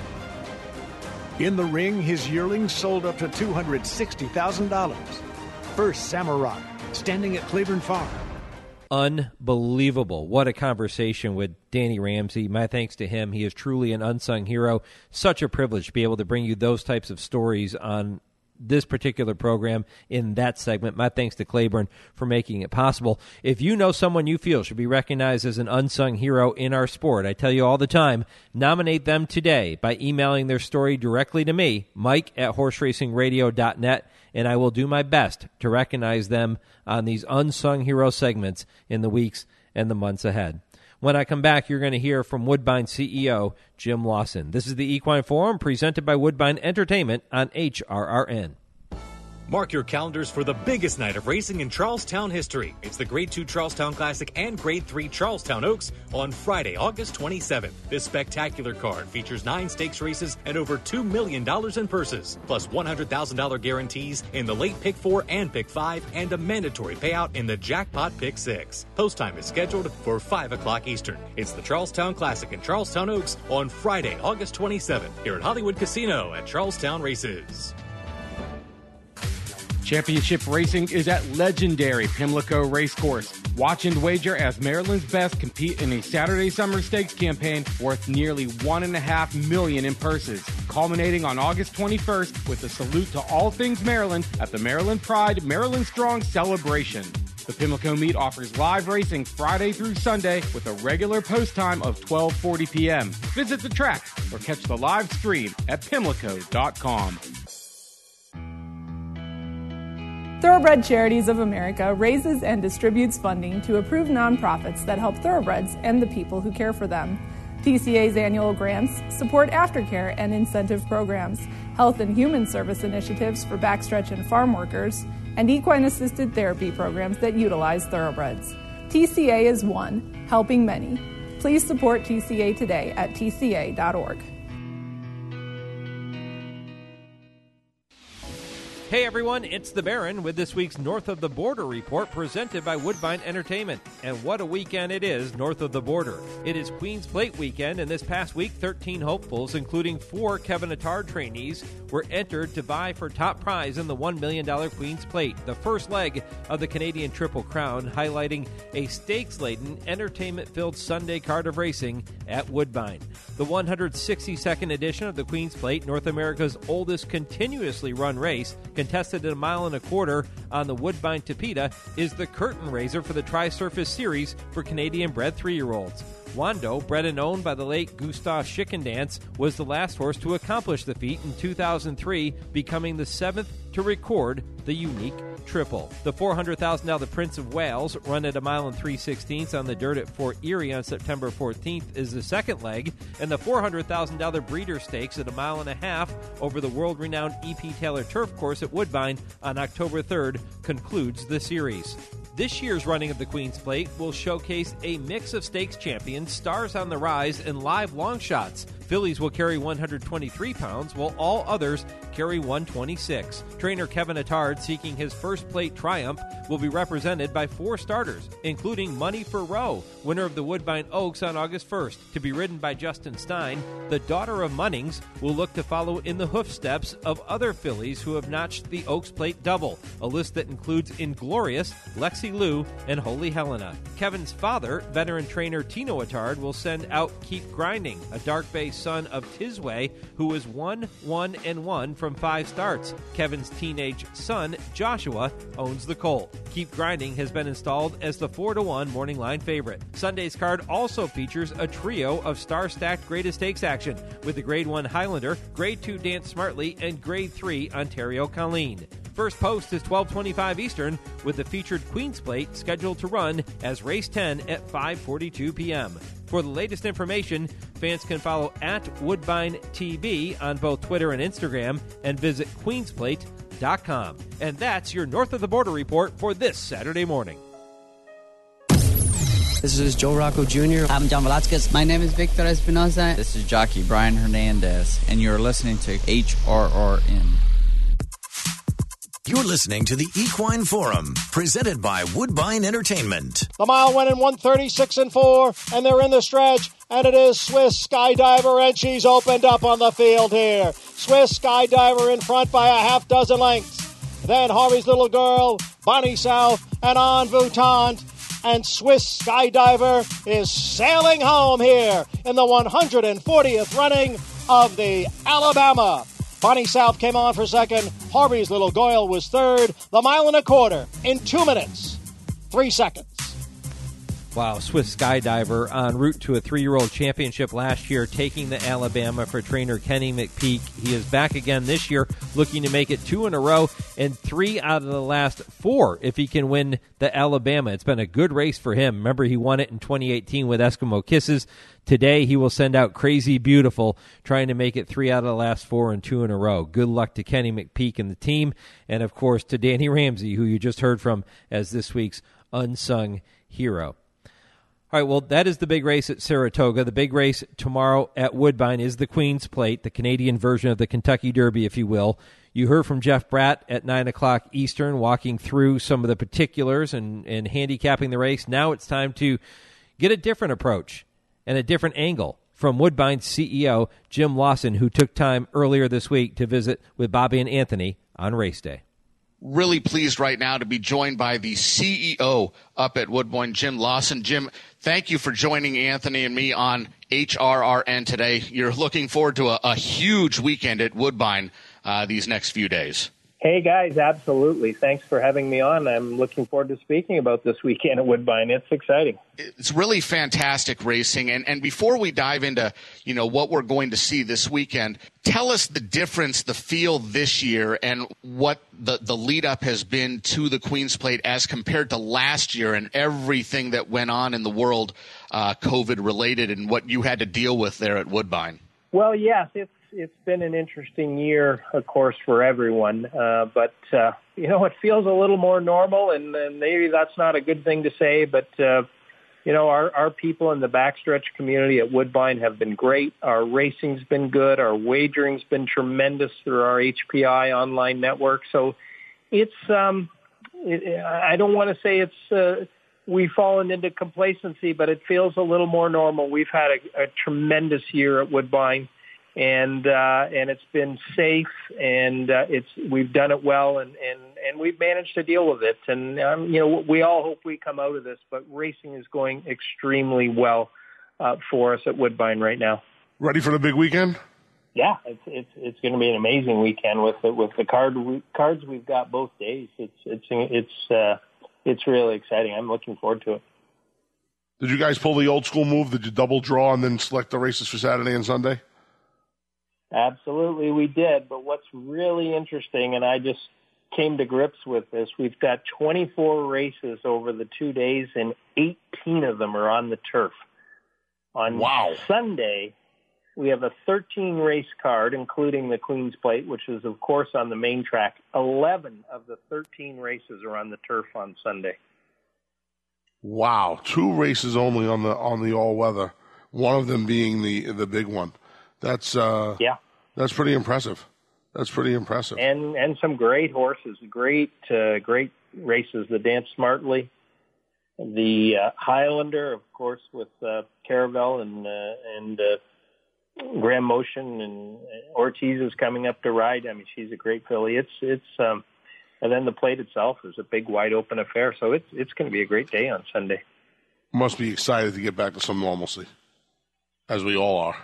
In the ring, his yearlings sold up to $260,000. First Samurai, standing at Claiborne Farm.
Unbelievable. What a conversation with Danny Ramsey. My thanks to him. He is truly an unsung hero. Such a privilege to be able to bring you those types of stories on this particular program in that segment. My thanks to Claiborne for making it possible. If you know someone you feel should be recognized as an unsung hero in our sport, I tell you all the time, nominate them today by emailing their story directly to me, Mike@horseracingradio.net, and I will do my best to recognize them on these Unsung Hero segments in the weeks and the months ahead. When I come back, you're going to hear from Woodbine CEO Jim Lawson. This is the Equine Forum presented by Woodbine Entertainment on HRRN.
Mark your calendars for the biggest night of racing in Charlestown history. It's the Grade 2 Charlestown Classic and Grade 3 Charlestown Oaks on Friday, August 27th. This spectacular card features 9 stakes races and over $2 million in purses, plus $100,000 guarantees in the late Pick 4 and Pick 5, and a mandatory payout in the Jackpot Pick 6. Post time is scheduled for 5 o'clock Eastern. It's the Charlestown Classic in Charlestown Oaks on Friday, August 27th, here at Hollywood Casino at Charlestown Races.
Championship racing is at legendary Pimlico Racecourse. Watch and wager as Maryland's best compete in a Saturday Summer Stakes campaign worth nearly $1.5 million in purses, culminating on August 21st with a salute to all things Maryland at the Maryland Pride Maryland Strong Celebration. The Pimlico Meet offers live racing Friday through Sunday with a regular post time of 12:40 p.m. Visit the track or catch the live stream at pimlico.com.
Thoroughbred Charities of America raises and distributes funding to approved nonprofits that help thoroughbreds and the people who care for them. TCA's annual grants support aftercare and incentive programs, health and human service initiatives for backstretch and farm workers, and equine-assisted therapy programs that utilize thoroughbreds. TCA is one, helping many. Please support TCA today at tca.org.
Hey everyone, it's the Baron with this week's North of the Border report presented by Woodbine Entertainment. And what a weekend it is north of the border. It is Queen's Plate weekend, and this past week 13 hopefuls, including 4 Kevin Attard trainees, were entered to vie for top prize in the $1 million Queen's Plate, the first leg of the Canadian Triple Crown, highlighting a stakes-laden, entertainment-filled Sunday card of racing at Woodbine. The 162nd edition of the Queen's Plate, North America's oldest continuously run race, Contested at 1.25 miles on the Woodbine Tapeta is the curtain raiser for the Tri-Surface Series for Canadian-bred 3-year-olds. Wando, bred and owned by the late Gustav Schickendance, was the last horse to accomplish the feat in 2003, becoming the 7th to record the unique triple. The $400,000 Prince of Wales, run at 1 3/16 miles on the dirt at Fort Erie on September 14th, is the second leg, and the $400,000 Breeder Stakes at 1.5 miles over the world-renowned E.P. Taylor Turf Course at Woodbine on October 3rd concludes the series. This year's running of the Queen's Plate will showcase a mix of stakes champions, stars on the rise, and live long shots. Fillies will carry 123 pounds, while all others carry 126. Trainer Kevin Attard, seeking his first plate triumph, will be represented by 4 starters, including Money for Roe, winner of the Woodbine Oaks on August 1st. To be ridden by Justin Stein, the daughter of Munnings will look to follow in the hoofsteps of other fillies who have notched the Oaks Plate double, a list that includes Inglorious, Lexi Lou, and Holy Helena. Kevin's father, veteran trainer Tino Attard, will send out Keep Grinding, a Dark Bay son of Tisway, who was 1-1-1 from 5 starts. Kevin's teenage son, Joshua, owns the colt. Keep Grinding has been installed as the 4-1 morning line favorite. Sunday's card also features a trio of star-stacked Greatest Stakes action, with the Grade 1 Highlander, Grade 2 Dance Smartly, and Grade 3 Ontario Colleen. First post is 12:25 Eastern, with the featured Queen's Plate scheduled to run as Race 10 at 5:42 p.m. For the latest information, fans can follow at Woodbine TB on both Twitter and Instagram, and visit queensplate.com. And that's your North of the Border report for this Saturday morning.
This is Joe Rocco Jr.
I'm John Velasquez.
My name is Victor Espinosa.
This is jockey Brian Hernandez, and you're listening to HRRN.
You're listening to the Equine Forum, presented by Woodbine Entertainment.
The mile went in 1:36.4, and they're in the stretch, and it is Swiss Skydiver, and she's opened up on the field here. Swiss Skydiver in front by a half dozen lengths. Then Harvey's Little Girl, Bonnie South, and En Voutante. And Swiss Skydiver is sailing home here in the 140th running of the Alabama. Bonnie South came on for second. Harvey's Little Goyle was third. The 1.25 in 2 minutes, 3 seconds.
Wow, Swiss Skydiver en route to a 3-year-old championship last year, taking the Alabama for trainer Kenny McPeak. He is back again this year, looking to make it 2 in a row and 3 out of the last 4 if he can win the Alabama. It's been a good race for him. Remember, he won it in 2018 with Eskimo Kisses. Today, he will send out Crazy Beautiful, trying to make it 3 out of the last 4 and 2 in a row. Good luck to Kenny McPeak and the team, and of course to Danny Ramsey, who you just heard from as this week's unsung hero. All right, well, that is the big race at Saratoga. The big race tomorrow at Woodbine is the Queen's Plate, the Canadian version of the Kentucky Derby, if you will. You heard from Jeff Bratt at 9 o'clock Eastern, walking through some of the particulars and handicapping the race. Now it's time to get a different approach and a different angle from Woodbine's CEO, Jim Lawson, who took time earlier this week to visit with Bobby and Anthony on race day.
Really pleased right now to be joined by the CEO up at Woodbine, Jim Lawson. Jim, thank you for joining Anthony and me on HRRN today. You're looking forward to a huge weekend at Woodbine these next few days.
Hey, guys, absolutely. Thanks for having me on. I'm looking forward to speaking about this weekend at Woodbine. It's exciting.
It's really fantastic racing. And before we dive into, what we're going to see this weekend, tell us the difference, the feel this year, and what the lead-up has been to the Queen's Plate as compared to last year and everything that went on in the world COVID-related and what you had to deal with there at Woodbine.
Well, yes, it's been an interesting year, of course, for everyone. But it feels a little more normal, and maybe that's not a good thing to say. But, our people in the backstretch community at Woodbine have been great. Our racing's been good. Our wagering's been tremendous through our HPI online network. So it's I don't want to say it's we've fallen into complacency, but it feels a little more normal. We've had a tremendous year at Woodbine. And it's been safe, and we've done it well, and we've managed to deal with it. And we all hope we come out of this, but racing is going extremely well for us at Woodbine right now.
Ready for the big weekend?
Yeah, it's going to be an amazing weekend with the cards we've got both days. It's really exciting. I'm looking forward to it.
Did you guys pull the old school move? Did you double draw and then select the races for Saturday and Sunday?
Absolutely, we did. But what's really interesting, and I just came to grips with this, we've got 24 races over the 2 days, and 18 of them are on the turf. On Sunday, we have a 13-race card, including the Queen's Plate, which is, of course, on the main track. 11 of the 13 races are on the turf on Sunday.
Wow, 2 races only on the all-weather, one of them being the big one. That's pretty impressive. That's pretty impressive.
And some great horses, great races. The Dance Smartly, the Highlander, of course, with Caravel and Graham Motion, and Ortiz is coming up to ride. I mean, she's a great filly. And then the plate itself is a big, wide-open affair. So it's going to be a great day on Sunday.
Must be excited to get back to some normalcy, as we all are.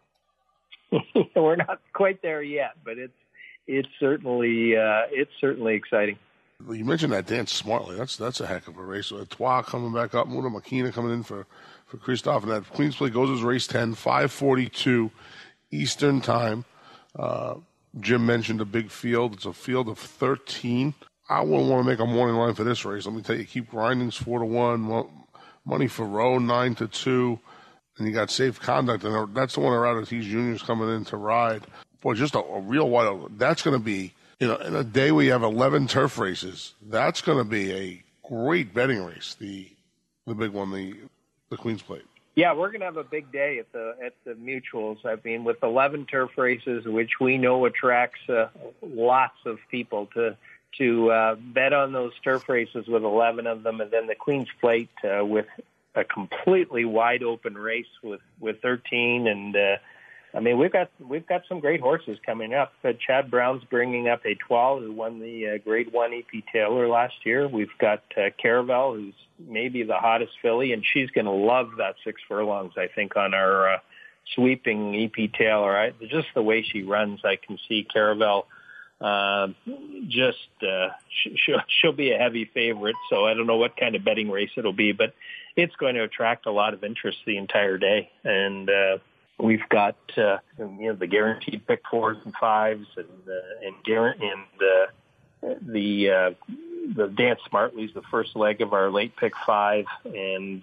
We're not quite there yet, but it's certainly exciting.
Well, you mentioned that Dance Smartly. That's a heck of a race. So Trois coming back up, Muna Makina coming in for Christoph, and that Queen's Plate goes as race 10, 5:42 Eastern time. Jim mentioned a big field. It's a field of 13. I wouldn't want to make a morning line for this race. Let me tell you, Keep Grinding's 4-1, Money for Row 9-2, and you got Safe Conduct, and that's the one that Ortiz Jr. is coming in to ride. Boy, just a real wide. That's going to be, in a day where you have 11 turf races, that's going to be a great betting race. The big one, the Queen's Plate.
Yeah, we're going to have a big day at the Mutuals. I mean, with 11 turf races, which we know attracts lots of people to bet on those turf races with 11 of them, and then the Queen's Plate with a completely wide open race with 13. And I mean, we've got some great horses coming up. Chad Brown's bringing up Etoile, who won the Grade 1 EP Taylor last year. We've got Caravel, who's maybe the hottest filly, and she's going to love that 6 furlongs, I think, on our sweeping EP Taylor. Just the way she runs, I can see Caravel she'll be a heavy favorite. So I don't know what kind of betting race it'll be, but it's going to attract a lot of interest the entire day. And we've got the guaranteed pick 4s and 5s, the Dance Smartly's the first leg of our late pick 5, and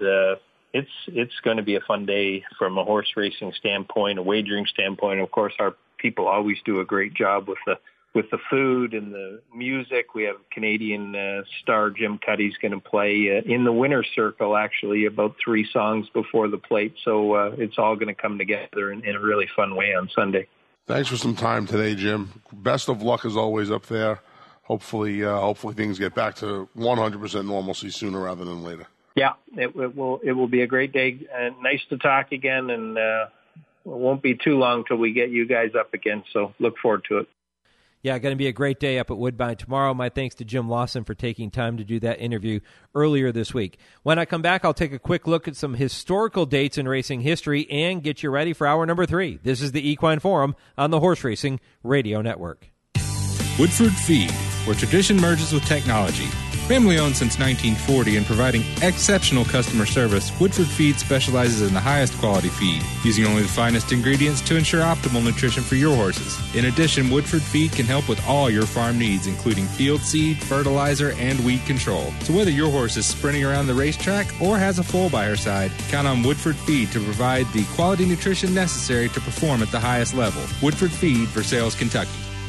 it's going to be a fun day from a horse racing standpoint, a wagering standpoint. Of course, our people always do a great job with the food and the music. We have Canadian star Jim Cuddy's going to play in the winner's circle, actually, about 3 songs before the plate. So it's all going to come together in a really fun way on Sunday.
Thanks for some time today, Jim. Best of luck as always up there. Hopefully things get back to 100% normalcy sooner rather than later.
Yeah, it will be a great day. Nice to talk again, and it won't be too long till we get you guys up again. So look forward to it.
Yeah, going to be a great day up at Woodbine tomorrow. My thanks to Jim Lawson for taking time to do that interview earlier this week. When I come back, I'll take a quick look at some historical dates in racing history and get you ready for hour number 3. This is the Equine Forum on the Horse Racing Radio Network.
Woodford Feed, where tradition merges with technology. Family owned since 1940 and providing exceptional customer service, Woodford Feed specializes in the highest quality feed, using only the finest ingredients to ensure optimal nutrition for your horses. In addition, Woodford Feed can help with all your farm needs, including field seed, fertilizer, and weed control. So whether your horse is sprinting around the racetrack or has a foal by her side, count on Woodford Feed to provide the quality nutrition necessary to perform at the highest level. Woodford Feed, Versailles, Kentucky.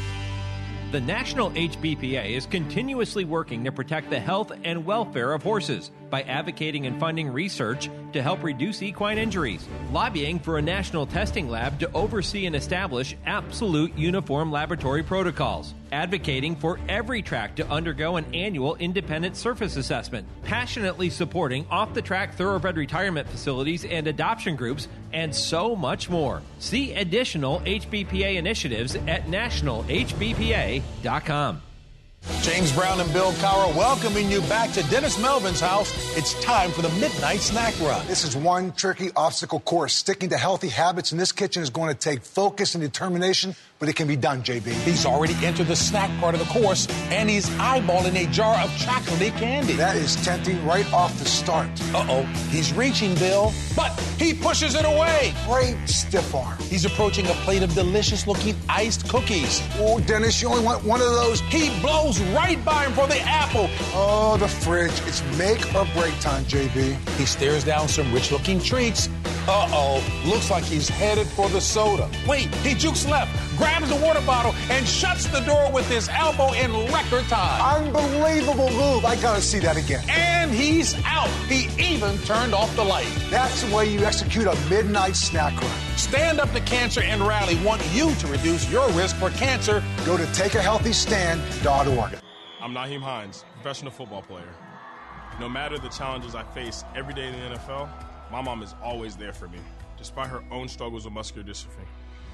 The National HBPA is continuously working to protect the health and welfare of horses by advocating and funding research to help reduce equine injuries, lobbying for a national testing lab to oversee and establish absolute uniform laboratory protocols, advocating for every track to undergo an annual independent surface assessment, passionately supporting off-the-track thoroughbred retirement facilities and adoption groups, and so much more. See additional HBPA initiatives at nationalhbpa.com.
James Brown and Bill Cowher welcoming you back to Dennis Melvin's house. It's time for the Midnight Snack Run.
This is one tricky obstacle course. Sticking to healthy habits in this kitchen is going to take focus and determination, but it can be done, JB.
He's already entered the snack part of the course, and he's eyeballing a jar of chocolatey candy.
That is tempting right off the start.
Uh-oh, he's reaching, Bill, but he pushes it away.
Great stiff arm.
He's approaching a plate of delicious-looking iced cookies.
Oh, Dennis, you only want one of those.
He blows right by him for the apple.
Oh, the fridge. It's make or break time, JB.
He stares down some rich-looking treats. Uh-oh, looks like he's headed for the soda. Wait, he jukes left, grabs the water bottle, and shuts the door with his elbow in record time.
Unbelievable move. I gotta see that again.
And he's out. He even turned off the light.
That's the way you execute a midnight snack run.
Stand Up to Cancer and Rally want you to reduce your risk for cancer.
Go to takeahealthystand.org.
I'm Naheem Hines, professional football player. No matter the challenges I face every day in the NFL, my mom is always there for me, despite her own struggles with muscular dystrophy.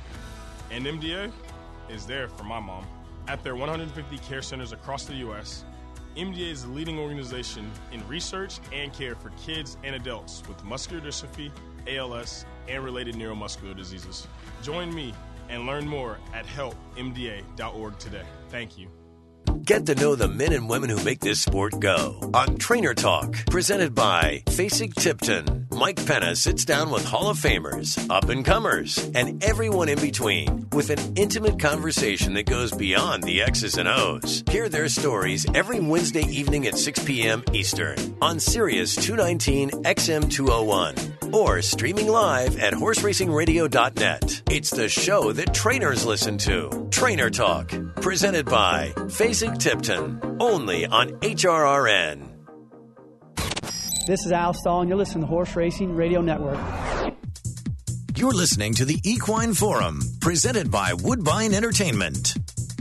And MDA is there for my mom. At their 150 care centers across the U.S., MDA is the leading organization in research and care for kids and adults with muscular dystrophy, ALS, and related neuromuscular diseases. Join me and learn more at helpmda.org today. Thank you.
Get to know the men and women who make this sport go on Trainer Talk, presented by Fasig-Tipton. Mike Penna sits down with Hall of Famers, up-and-comers, and everyone in between with an intimate conversation that goes beyond the X's and O's. Hear their stories every Wednesday evening at 6 p.m. Eastern on Sirius 219 XM201 or streaming live at horseracingradio.net. It's the show that trainers listen to. Trainer Talk, presented by Fasig-Tipton, only on HRRN.
This is Al Stahl, and you're listening to Horse Racing Radio Network.
You're listening to the Equine Forum, presented by Woodbine Entertainment.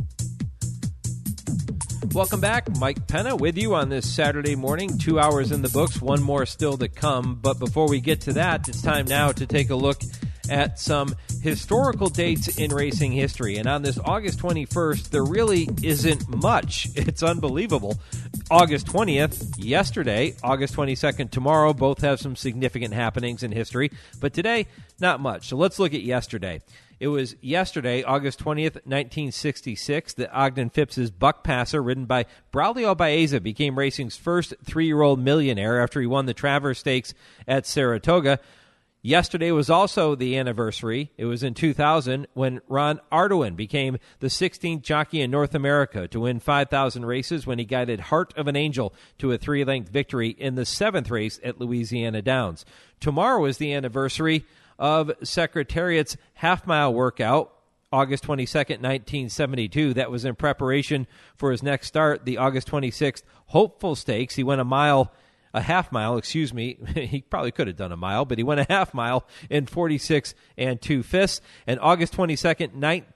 Welcome back. Mike Penna with you on this Saturday morning. 2 hours in the books, one more still to come. But before we get to that, it's time now to take a look at some historical dates in racing history. And on this August 21st, there really isn't much. It's unbelievable. August 20th, yesterday, August 22nd, tomorrow, both have some significant happenings in history. But today, not much. So let's look at yesterday. It was yesterday, August 20th, 1966, that Ogden Phipps' Buck Passer, ridden by Braulio Baeza, became racing's first 3-year-old millionaire after he won the Travers Stakes at Saratoga. Yesterday was also the anniversary. It was in 2000 when Ron Ardoin became the 16th jockey in North America to win 5,000 races when he guided Heart of an Angel to a 3-length victory in the 7th race at Louisiana Downs. Tomorrow is the anniversary of Secretariat's half-mile workout, August 22nd, 1972. That was in preparation for his next start, the August 26th Hopeful Stakes. He went a half mile. He probably could have done a mile, but he went a half mile in 46 2/5. And August 22nd,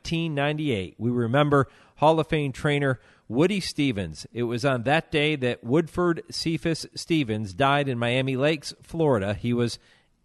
1998, we remember Hall of Fame trainer Woody Stevens. It was on that day that Woodford Cephas Stevens died in Miami Lakes, Florida. He was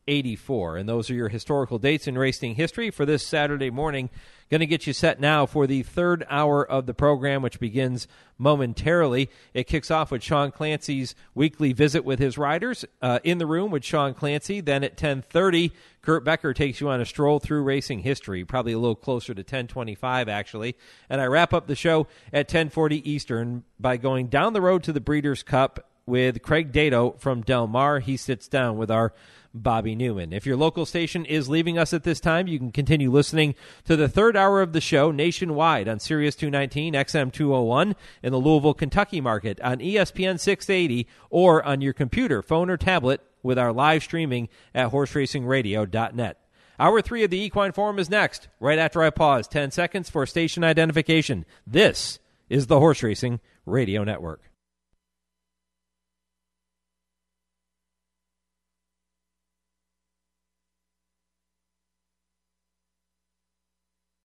84. And those are your historical dates in racing history for this Saturday morning. Going to get you set now for the third hour of the program, which begins momentarily. It kicks off with Sean Clancy's weekly visit with his riders. In the Room with Sean Clancy. Then at 10:30, Kurt Becker takes you on a stroll through racing history, probably a little closer to 10:25, actually. And I wrap up the show at 10:40 Eastern by going down the road to the Breeders' Cup with Craig Dato from Del Mar. He sits down with our Bobby Newman. If your local station is leaving us at this time, you can continue listening to the third hour of the show nationwide on Sirius 219, XM 201, in the Louisville, Kentucky market, on ESPN 680, or on your computer, phone, or tablet with our live streaming at horseracingradio.net. Hour 3 of the Equine Forum is next, right after I pause 10 seconds for station identification. This is the Horse Racing Radio Network.